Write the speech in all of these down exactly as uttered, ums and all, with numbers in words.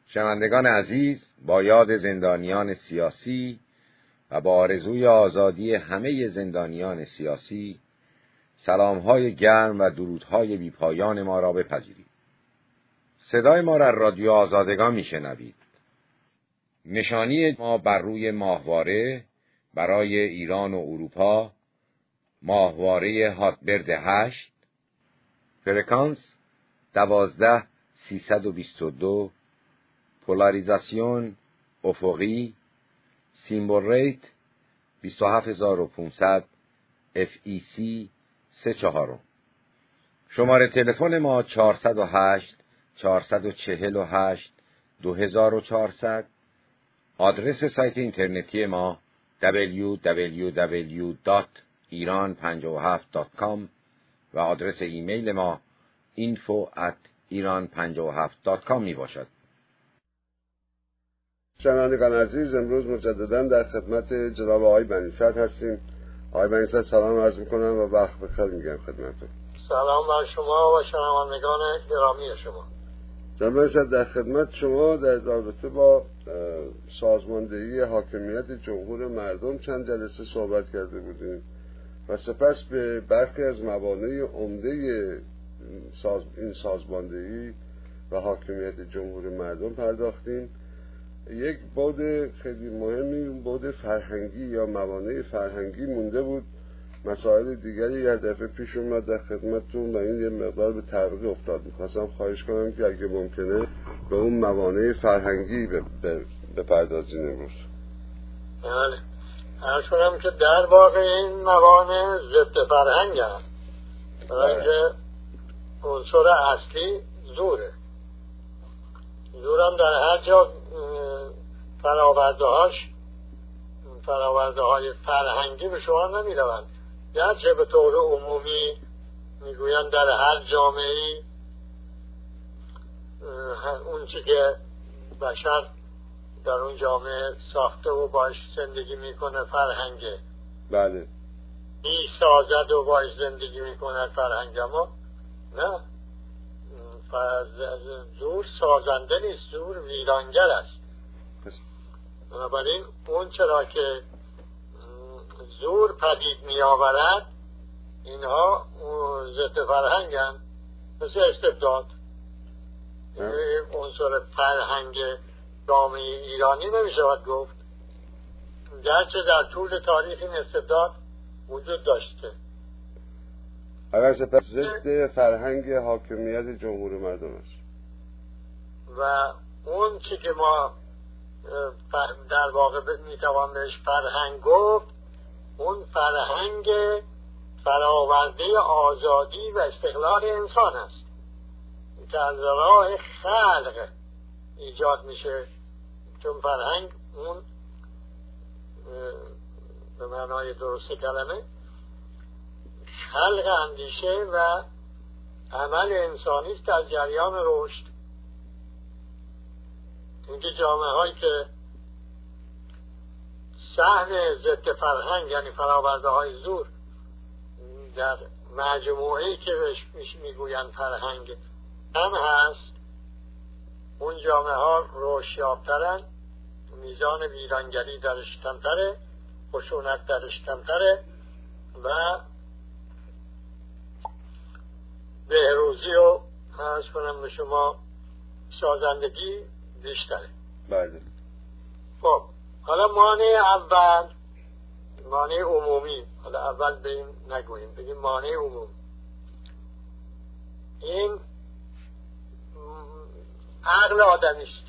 شنوندگان عزیز، با یاد زندانیان سیاسی و با آرزوی آزادی همه زندانیان سیاسی، سلام‌های گرم و درودهای بی‌پایان ما را بپذیرید. صدای ما را از رادیو آزادگان میشنوید. نشانی ما بر روی ماهواره برای ایران و اروپا، ماهواره هاتبرد هشت، فرکانس دوازده سیصد و بیست و دو، پولاریزاسیون افقی، سیمبل ریت بیست و هفت هزار و پانصد، اف ای سی سه چهارم. شماره تلفن ما چهارصد و هشت چهارصد و چهل و هشت دو هزار و چهارصد. آدرس سایت اینترنتی ما دبلیو دبلیو دبلیو دات ایران پنجاه و هفت دات کام و آدرس ایمیل ما اینفو ات ایران پنجاه و هفت دات کام می باشد. شنوندگان عزیز، امروز مجددا در خدمت جناب آقای بنی‌صدر هستیم. آقای بنی‌صدر سلام عرض می‌کنم و وقت بخیر میگم خدمتتون. سلام بر شما و شنوندگان گرامی شما. جناب بنی‌صدر، در خدمت شما در رابطه با سازماندهی حاکمیت جمهور مردم چند جلسه صحبت کرده بودیم و سپس به برخی از موانع عمده ساز... این سازماندهی و حاکمیت جمهور مردم پرداختیم. یک بعد خیلی مهمی بعد فرهنگی یا موانع فرهنگی مونده بود. مسائل دیگری یه دفعه پیش اومد در خدمتتون و این یه مقدار به تعویق افتاد. می‌خواستم خواهش کنم که اگه ممکنه به اون موانع فرهنگی بپردازین امروز. بله، عرض کنم که در واقع این موانع ضد فرهنگ هست، برای اینکه عنصر اصلی زوره. زورم در هر جا فراورده هاش فراورده های فرهنگی به شما نمی روند، گرچه به طور عمومی میگویند در هر جامعه‌ای اون چی که بشر در اون جامعه ساخته و باش زندگی میکنه فرهنگه. بله. می سازد و باش زندگی میکنه فرهنگ، اما نه، زور سازنده نیست، زور ویرانگر است. بنابراین اون چرا که زور پدید می آورد اینها ضد فرهنگ هم، مثل استبداد. عنصر فرهنگ جامعه ایرانی نمی شود گفت، گرچه در طول تاریخ این استبداد وجود داشته. اگر سپس ضد فرهنگ حاکمیت جمهور مردم است و اون چی که ما در واقع میتوان بهش فرهنگ گفت، اون فرهنگ فراورده آزادی و استقلال انسان است که از راه خلق ایجاد میشه. چون فرهنگ اون به معنای درست کلمه خلق اندیشه و عمل انسانی است از جریان رشد. اینکه جامعه هایی که صحن ضد فرهنگ یعنی فراورده های زور در مجموعه‌ای که بهش میگویند فرهنگ هم هست، اون جامعه ها رشد یافترن، میزان ویرانگری درش کمتره، خشونت درش کمتره و بهروزی و عرض کنم به شما سازندگی بیشتره. بله. خب حالا مانع اول، مانع عمومی، حالا اول به این نگوییم، بگیم مانع عمومی. این عقل آدمی است،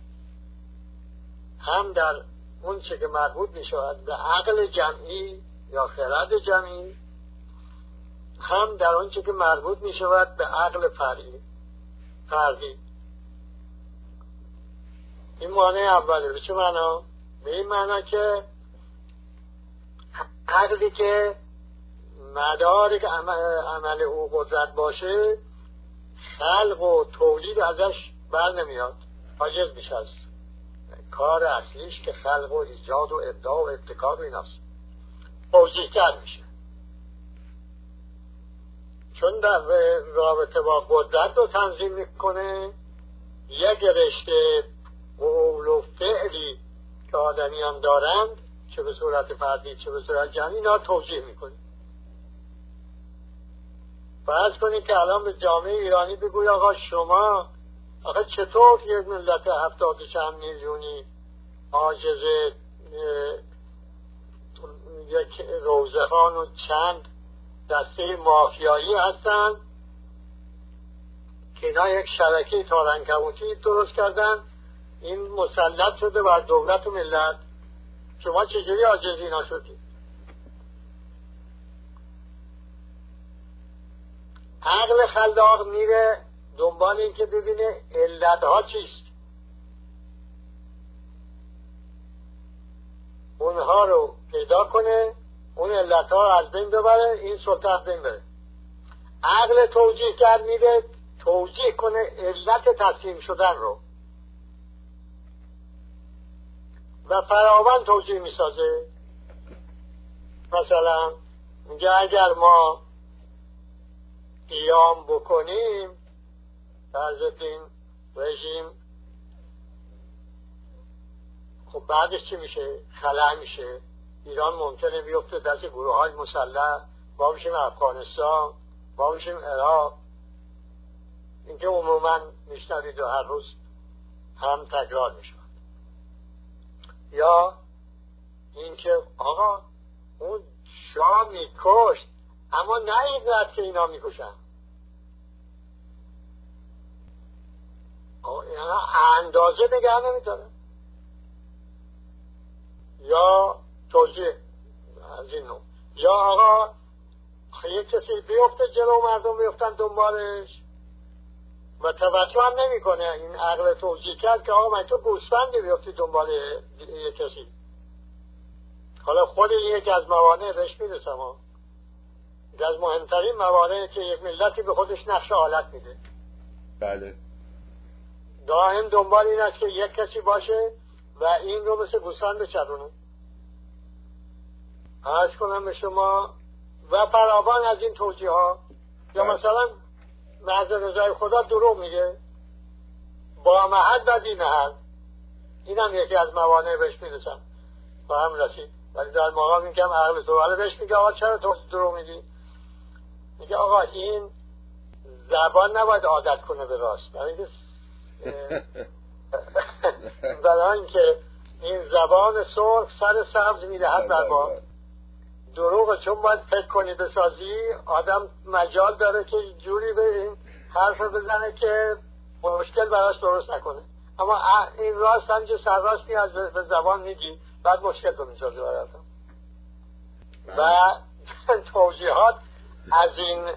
هم در اون چه که مربوط می شود به عقل جمعی یا خرد جمعی، هم در اون چه که مربوط می شود به عقل فردی. فردی این مانع اوله. به چه معنا؟ به این معنا که عقلی که مدار که عمل او قدرت باشه، خلق و تولید ازش بر نمیاد، عاجز میشه از کار اصلیش که خلق و ایجاد و ابداع و ابتکار و ایناست، توجیه‌تر میشه. چون در رابطه با قدرت رو تنظیم میکنه، یک رشته قول و فعلی که آدمیان دارند، چه به صورت فردی چه به صورت جمعی، اینا توجیه میکنیم. فرض کنید که الان به جامعه ایرانی بگوی آقا شما آقا چطور یک ملت هفتاد و چند میلیونی عاجز یک روزخان و چند دسته مافیایی هستن که اینا یک شبکه تارعنکبوتی درست کردن، این مسلط شده بر دولت و ملت، شما چجوری عاجز اینا شدید؟ عقل خلاق میره دنبال این که ببینه علتها چیست، اونها رو پیدا کنه، اون علتها رو از بین ببره، این سلطه از بین بره. عقل توجیه کرد میره توجیه کنه علت تسلیم شدن رو و فراوان توجیه میسازه. مثلا میگه اگر ما قیام بکنیم فرض این رژیم، خب بعدش چی میشه؟ خلأ میشه. ایران ممکنه بیفته دست گروه های مسلح، ما بشیم افغانستان، ما بشیم عراق. اینکه عموما میشنوید و هر روز هم تکرار میشود. یا اینکه آقا اون شاه میکشت اما نه اینقدر که اینا میکشن، اینا اندازه نگه نمیدارن. یا توجیه از این نوع. یا آقا یک کسی بیفته جلو مردم بیفتن دنبالش و توجه هم نمی کنه، این عقل توجیه کرد که آقا من تو گوسفندی بیفتی دنبال یک کسی. حالا خود یک از موانع بهش میرسم ها، از مهمترین موانعی که یک ملتی به خودش نقش حالت میده. بله. دائم دنبال این است که یک کسی باشه و این رو مثل گوسفند بچرونه. عرض کنم به شما و فراوان از این توجیه ها. یا مثلا محض رضای خدا دروغ میگه، با محل و بی محل، این هم یکی از موانع بهش میرسم با هم رسید. ولی در مقام این که هم عقل تو ولی بهش میگه آقا چرا تو دروغ میگی؟ میگه آقا این زبان نباید عادت کنه به راست، برای اینکه برای اینکه این زبان سرخ سر سبز میدهد بر ما. دروغ چون باید فکر کنی بسازی، آدم مجال داره که جوری به این حرف بزنه که مشکل براش درست نکنه، اما این راست هم که سر راست نیاز به زبان میگی بعد مشکل تو میسازی برای و توجیهات از این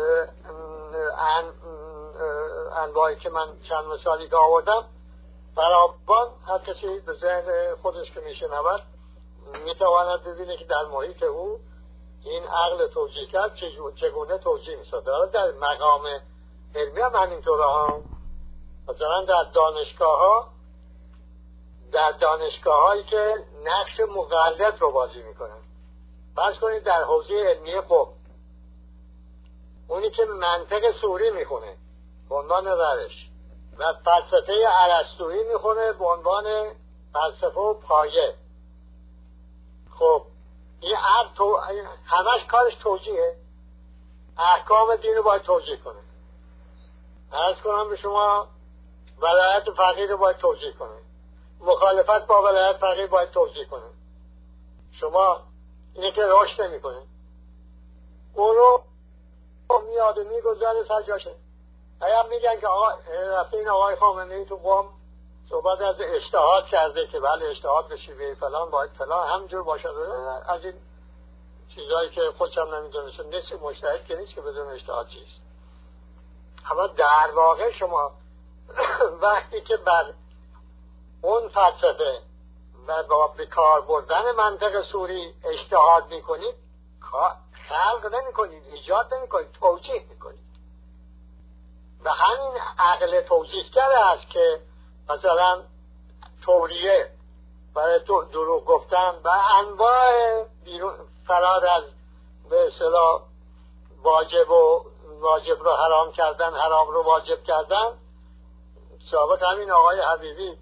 انواعی که من چند مثالی که آوردم فراوان هر کسی به ذهن خودش که میشنود میتواند ببینه که در محیط او این عقل توجیه کرد چگونه توجیه میسازه. در مقام علمی هم همینطوره ها. مثلا در دانشگاه ها در دانشگاه هایی که نقش مقلد رو بازی میکنن، فرض کنید در حوزه علمی خب اونی که منطق سوری میخونه به عنوان روش و فلسفه ارسطویی میخونه به عنوان فلسفه و پایه، خب این عرض تو... همش کارش توجیهه، احکام دین رو باید توجیه کنه. عرض کنم به شما ولایت فقیه رو باید توجیه کنه، مخالفت با ولایت فقیه باید توجیه کنه. شما اینه که رشد نمی کنه، اون رو میاد و میگذاره سر جاشه. اگه میگن که آقا رفته این آقای خامنه‌ای تو قم صحبت از اجتهاد کرده که بله اجتهاد به شیوه فلان باید فلان همجور باشه، از این چیزایی که خودشم نمیدونه، چون نیست مجتهد که نیست که بدون اجتهاد چیست. اما در واقع شما وقتی که بر اون فلسفه و با به کار بردن منطق سوری اجتهاد میکنید، خلق نمیکنید، ایجاد نمیکنید، توجیه میکنید. و همین عقل توجیهگره است که مثلا توریه برای دروغ گفتن و انواع فرار از به اصطلاح واجب و واجب رو حرام کردن، حرام رو واجب کردن. سابق همین آقای حبیبی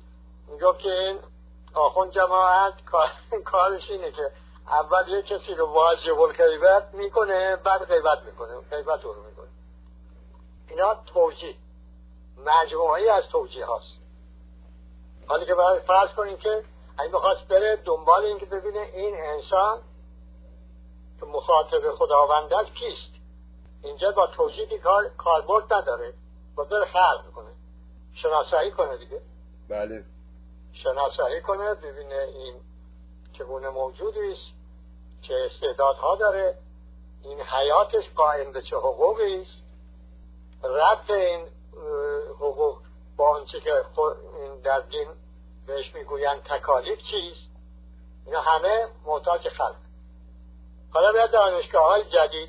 میگفت که این آخوند جماعت کارش اینه که اول یه کسی رو واجب الغیبت میکنه، بعد غیبت میکنه، غیبت رو میکنه. اینا توجیه، مجموعی از توجیه هاست. حالی که برای فرض کنیم که اگه بخواست بره دنبال این که ببینه این انسان که مخاطب خداوند است کیست، اینجا با توجیه کار کاربرد نداره، با بره خلق کنه، شناسایی کنه دیگه. بله. شناسایی کنه، ببینه این چگونه موجودی است، چه استعدادها داره، این حیاتش قائم به چه حقوقی است، ربط این حقوق با آنچه که این در دین بهش میگویند تکالیف چیست. اینا همه محتاج خلق. حالا باید دانشگاه های جدید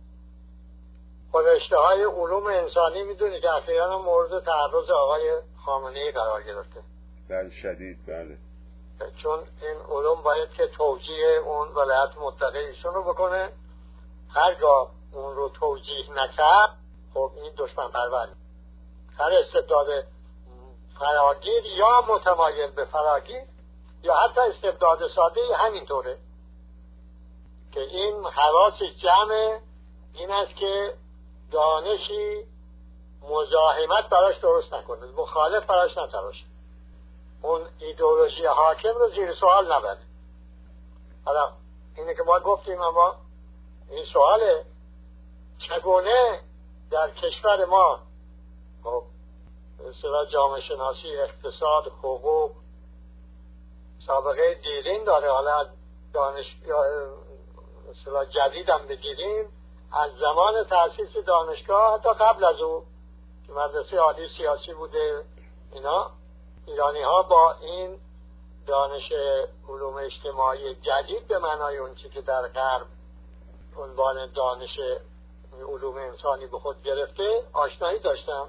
و رشته های علوم انسانی میدونی که اخیراً مورد تعرض آقای خامنه‌ای قرار گرفته. بله شدید. بله. چون این علوم باید که توجیه اون ولایت مطلقه ایشون رو بکنه. هرگاه اون رو توجیه نکرد خب این دشمن پرور. هر استبداد فراگیر یا متمایل به فراگیر یا حتی استبداد ساده همینطوره که این حواس جمع این است که دانشی مزاحمت براش درست نکنه، مخالف براش نتراشه، اون ایدئولوژی حاکم رو زیر سوال نبره. حالا اینه که ما گفتیم، اما این سواله چگونه در کشور ما خب اصطلاح جامعه شناسی، اقتصاد، حقوق سابقه دیرین داره. حالا دانش اصطلاح جدید هم بگیریم، از زمان تأسیس دانشگاه حتی قبل از او که مدرسه عالی سیاسی بوده، اینا ایرانی ها با این دانش علوم اجتماعی جدید به معنای اون چی که در غرب عنوان دانش علوم انسانی به خود گرفته آشنایی داشتم.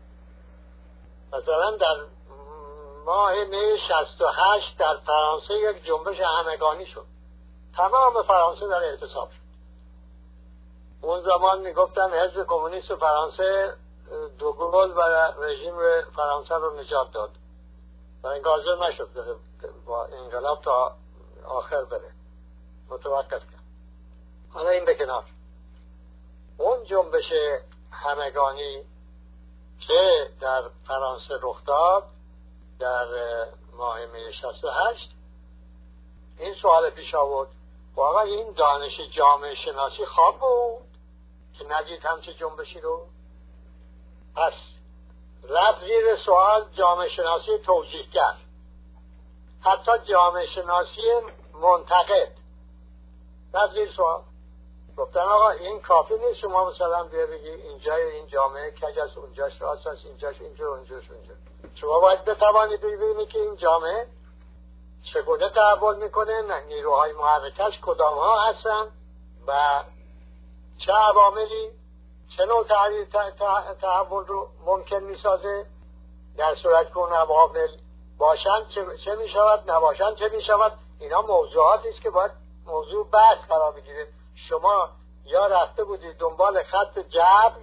مثلا در ماه می شصت و هشت در فرانسه یک جنبش همگانی شد، تمام فرانسه در اعتصاب شد. اون زمان میگفتن حزب کمونیست فرانسه دوگل و رژیم فرانسه رو نجات داد و این حاضر نشد با انقلاب تا آخر بره، متوقف کرد. حالا این به کنار، اون جنبش همگانی که در فرانسه رخ داد در ماه می شصت و هشت، این سوال پیش آورد واقعا این دانش جامعه شناسی خواب بود که ندید همچه جنبشی رو؟ پس رفت زیر سوال جامعه شناسی توجیه کرد، حتی جامعه شناسی منتقد رفت زیر سوال. گفتن آقا این کافی نیست شما مثلا بیا بگی اینجای این جامعه کج است، اونجاش راست است، اینجاش اینجا، اونجاش اونجا. شما باید بتوانید ببینید که این جامعه چگونه تحول میکنه، نیروهای محرکش کدام ها هستن و چه عواملی چه نوع تحول رو ممکن میسازه. در صورت که اون عوامل باشند چه, چه میشود، نباشند چه میشود. اینا موضوعاتی است که باید موضوع بحث قرار بگیره. شما یا رفته بودید دنبال خط جبر،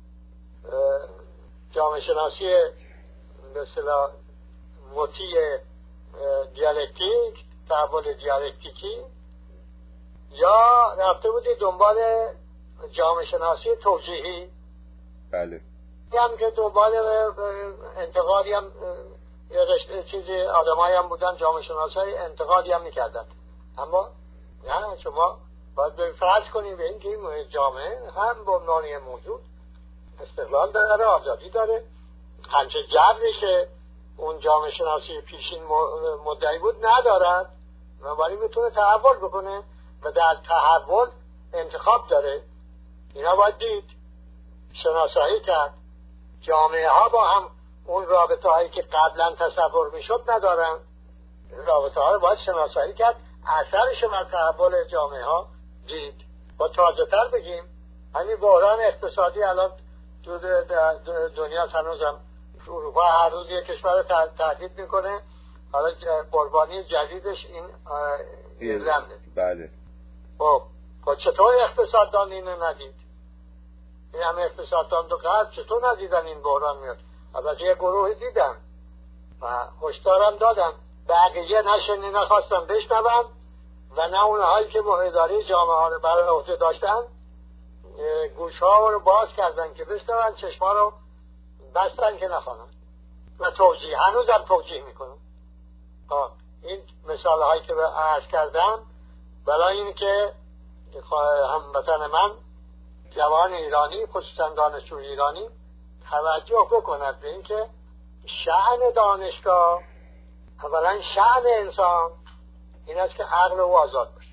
جامعه شناسی به اصطلاح مطیع دیالکتیک، تحول دیالکتیکی، یا رفته بودید دنبال جامعه شناسی توجیهی. بله. هم که دنبال انتقادی هم یه رشته چیزی آدمایی هم بودن، جامعه شناسای انتقادی هم میکردن. اما نه، شما باید به فرض کنیم به این که این جامعه هم به عنوان موجود استقلال داره، آزادی داره، همچه جبرشه اون جامعه شناسی پیشین مدعی بود ندارد، بنابراین میتونه تحول بکنه و در تحول انتخاب داره. اینا باید دید، شناسایی کرد. جامعه ها با هم اون رابطه هایی که قبلا تصور میشد ندارن، رابطه ها رو باید شناسایی کرد، اثرش بر تحول جامعه ها دید. با تازه تر بگیم همین بحران اقتصادی الان تو دنیا هنوزم، اروپا هر روز یک کشور رو تهدید میکنه. حالا قربانی جدیدش این ایرلنده. بله. خب چطور اقتصاددان اینو ندید؟ این همه اقتصاددان تو غرب چطور ندیدن این بحران میاد؟ البته یه گروهی دیدن، و هشدارم دادم بقیه نشنی نخواستم بشنون و نه اونهایی که اداره جامعه ها رو برای عهده داشتن گوش ها رو باز کردن که بشنون، چشما رو بستن که نخوانن و توجیه هنوز هم توجیه میکنن. این مثال هایی که عرض کردم برای این که هموطن من جوان ایرانی خصوصا دانشجو ایرانی توجه بکند به این که شأن دانشگاه اولا شأن انسان این است که عقل او آزاد باشه.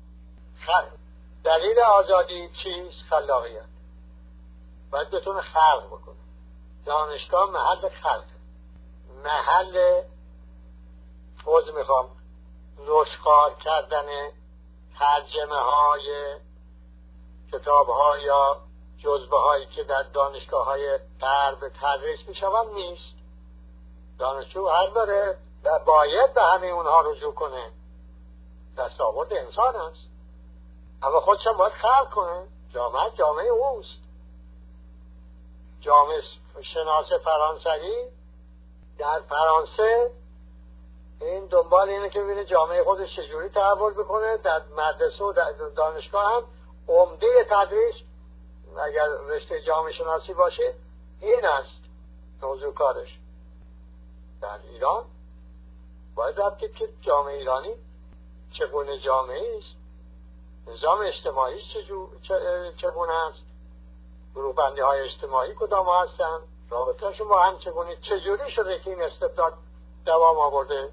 دلیل آزادی چیست؟ خلاقیت. باید بتونه خلق بکنه. دانشگاه محل خلق، محل فوز میخوام نسخار کردن ترجمه های کتاب ها یا جزبه هایی که در دانشگاه های غرب تدریس میشوند نیست. دانشجو حق داره و باید به همه اونها رجوع کنه. دستاورد انسان است، اما خودش هم باید خلق کنه. جامعه جامعه اوست. جامعه شناس فرانسوی در فرانسه این دنبال اینه که ببینه جامعه خودش چجوری تحول بکنه. در مدرسه و در دانشگاه هم عمده تدریس اگر رشته جامعه شناسی باشه این است موضوع کارش. در ایران باید ربطید که جامعه ایرانی چگونه جامعه است، نظام اجتماعی چگونه است، گروه بندی های اجتماعی کدام هستن، رابطهشون با هم چگونه، چجوری شده که این استبداد دوام آورده.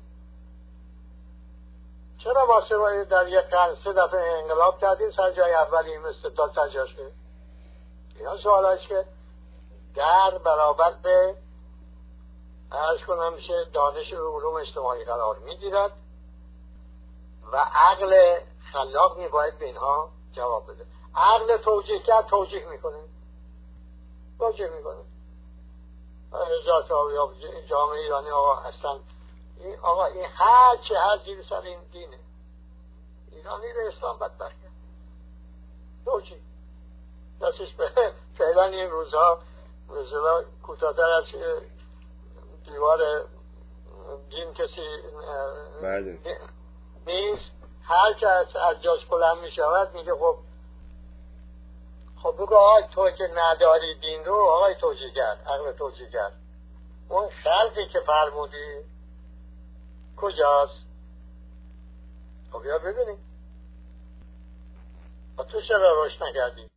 چرا واسه در یک قرن سه دفعه انقلاب کردیم سر جای اولی این استبداد سرجا شده؟ اینا سوال هست که در برابر به عرض کنم میشه دانش علوم اجتماعی قرار میگیرد و عقل خلاق میباید به اینها جواب بده. عقل توجیه کرد توجیه میکنه توجیه میکنه ذات یا جامعه ایرانی آقا اصلا این آقا این هر چه هر جیل سر این دینه ایرانی رو اسلام بدبخت کرد توجیه دستش به فعلا این روزها روزها کوتاه‌تر از دیوار دین کسی نیست. هر که از جاش بلند می شود میگه خب خب بگو آقای تو که نداری دین رو آقای توجیهگر عقل توجیهگر اون خلقی که فرمودی کجاست؟ خب یا ببینیم تو چرا روش نکردی؟